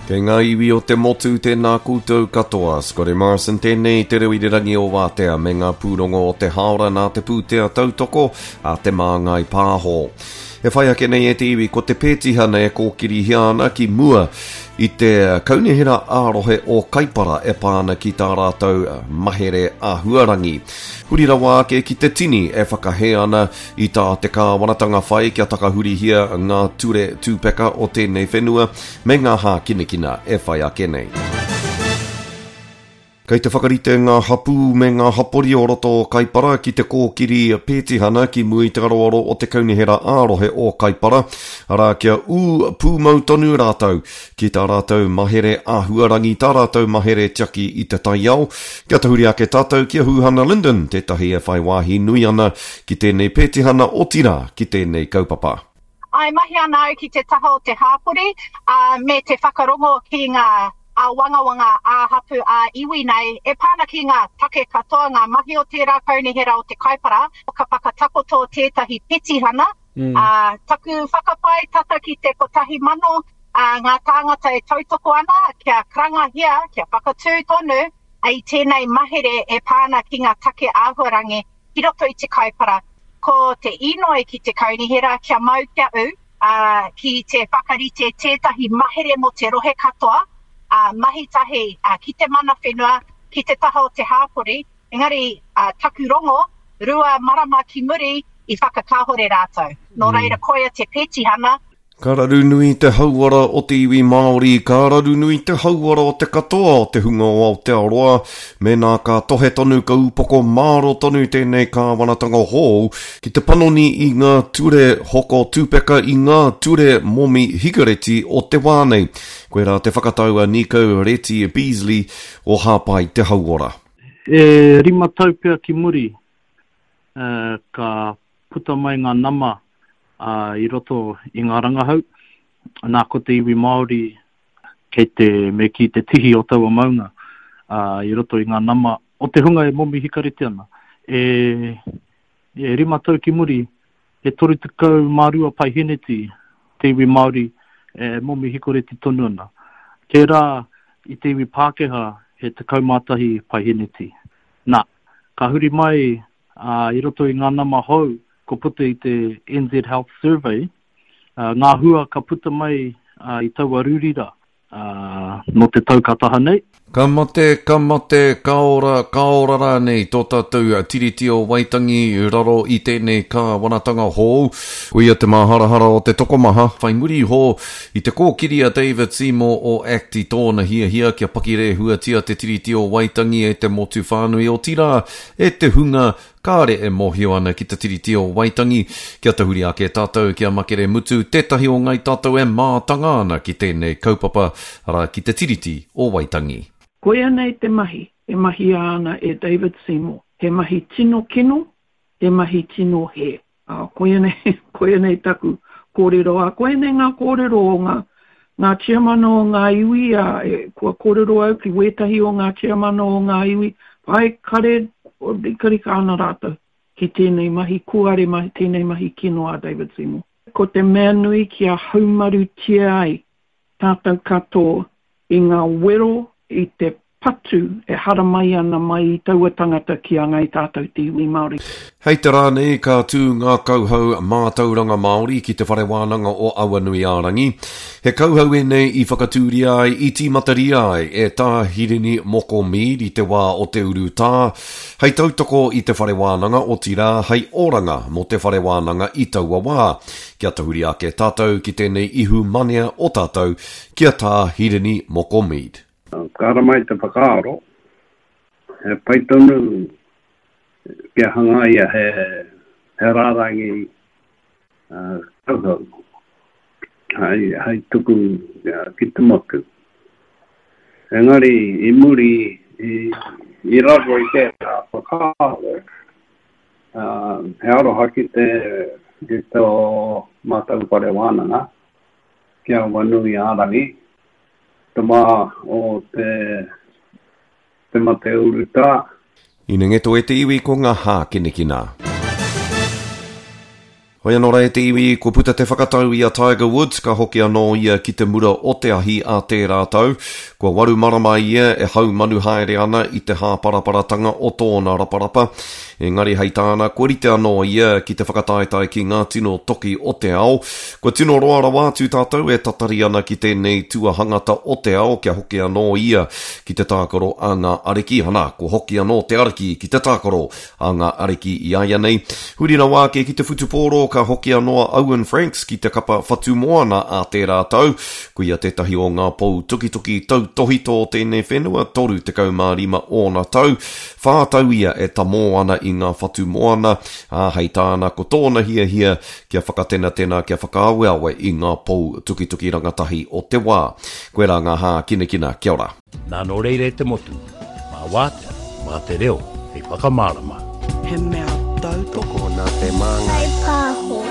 Kei ngā iwi o te motu tēnā koutou katoa, Scotty Morrison tēnei te reo i te rangi o wātea me ngā pūrongo o te haora nā te pūtea tautoko a te māngai pāho. E whai ake nei e te iwi ko te pētihana e kōkiri hiana ki mua i te kaunihira ārohe o Kaipara e pāna ki tā rātou mahere a huarangi. Huri rawa ake ki te tini e whakahe ana i tā te kāwanatanga whai kia takahuri hia ngā ture tūpeka o tēnei whenua me ngā hā kinekina e whai ake nei. Kei te whakarite ngā hapu me ngā hapori o roto o Kaipara ki te kōkiri pētihana ki mui te aroaro o te kaunihera ārohe o Kaipara. Ara kia pūmau tonu rātou ki tā rātou mahere āhuarangi, tā rātou mahere tiaki i te taiao. Kia tahuri ake tātou kia Huhana Linden, tētahi e whai wāhi nui ana ki tēnei pētihana o tira ki tēnei kaupapa. Ai mahi ana au ki te taha o te hāpori, me te whakarongo ki ngā a wanga a hapu a iwi nei, e pāna ki ngā take katoa, ngā mahi o tērā kaunihera o te Kaipara, o ka pakatakoto tētahi petihana, taku whakapai tata ki te kotahi mano, ngā tāngata e tautoko ana, kia kranga hia, kia whakatū tonu, ai tēnei mahere e pāna ki ngā take āhuarangi, ki roto i te Kaipara, ko te inoi ki te kaunihera, kia mau kia u, ki te whakarite tētahi mahere mo te rohe katoa, mahi tahi ki te mana whenua, ki te taha o te hāpori, engari taku rongo, rua marama ki muri i whakakahore rātou. Nō reira koia te pētihana. Ka raru nui te hauara o te iwi Māori, ka raru nui te hauara o te katoa o te hunga o Aotearoa, me nā ka tohe tonu ka upoko māro tonu tēnei kāwanatanga hou, ki te panoni i ngā ture hoko tūpeka i ngā ture momi hikareti o te wānei. Koe rā te whakataua Nico Reti Beasley o hāpai te hauara. E rima taupea ki muri, ka puta mai ngā nama, I roto i ngā rangahau, nā ko te iwi Māori me ki te tihi o taua maunga, I roto i ngā nama o te hunga e momi hikareti ana. E rima tau ki muri, e toru te kau mārua pai heneti, te iwi Māori e momi hikareti tonu ana. Kei rā, i te iwi Pākehā, he te kaumātahi pai heneti. Nā, ka huri mai, I roto i ngā nama hou, ko puta i te NZ Health Survey, ngā hua ka puta mai i taua rūrira no te taukataha nei. Ka mate, kaora rā nei, tō tātou tiriti o Waitangi, raro i tēnei kāwanatanga hou. Uia te maharahara o te tokomaha, whai muri hō i te kōkiria David Seymour o Acti tōna hia kia pakire huatia te tiriti o Waitangi e te motu whānui o tira, e te hunga kāre e mohio ana ki te tiriti o Waitangi, kia tahuri ake tātou kia makere mutu, tētahi o ngai tātou e mātanga ana ki tēnei kaupapa, ara ki te tiriti o Waitangi. Koia nei te mahi, e mahi ana e David Seymour. He mahi tino kino, he mahi tino he. Koia nei taku kōrero a. Koia nei ngā kōrero o ngā chairman o ngā iwi, kua kōrero au ki wetahi o ngā chairman o ngā iwi, pai kare o rikarika ana rātou ki tēnei mahi kuare, tēnei mahi kino a David Seymour. Ko te mea nui kia haumaru tia ai tātou katoa i ngā wero i te patu e hara mai ana mai i taua tangata ki a ngai tātou te iwi Māori. Hei te rā nei ka tū ngā kauhau mātauranga Māori ki te whare wānanga o Awanui Ārangi. He kauhau e nei i whakatūri ai, i tīmatari ai, e tā hirini moko mīr i te wā o te uru tā. Hei tautoko i te whare wānanga o tira, hei oranga mo te whare wānanga i taua wā. Kia tahuri ake tātou ki tēnei ihu manea o tātou, kia tā hirini moko mīr. Kāra mai te whakaaro, he paitonu kia hanga ia he rārangi kauhau. Hei tuku ki te motu. Engari i muri i raro i te whakaaro, he aroha ki te o mātau whare wānanga, kia Awanui Ārangi, tama o te mate uru tā. Ina ngeto e te iwi ko ngā hā kinekina. Hoi anō rei te iwi, ko puta te whakatau i a Tiger Woods, ka hoki anō ia ki te mura o te ahi a te rātau. Kua waru marama ia e hau manu haere ana i te hāparaparatanga o tōna raparapa. Engari hei tāna, kua rite anō ia ki te whakataetai ki ngā tino toki o te ao. Kua tino roa rawa tū tātou e tatari ana ki tēnei tua hangata o te ao, kia hoki anō ia ki te tākaro a ngā ariki. Hana, kua hoki anō te ariki ki te tākaro a ngā ariki i aia nei. Hurina wāke ki te whutupōro, ka hoki anoa Owen Franks ki te kapa whatu moana a te rātau. Kuia tētahi o ngā pou tuki tau tohito o tēnei whenua, 35 ona tau. Whātau ia e tamo ana i ngā whatu moana, hei tāna ko tōna hia kia whakatena kia whakaawe i ngā pou tuki rangatahi o te wā. Koe rā ngā hā kina, kia ora. Nā no reire te motu, mā wātea, mā te reo, hei whakamārama. He mea tautoko nā te māngai. Hei pāho.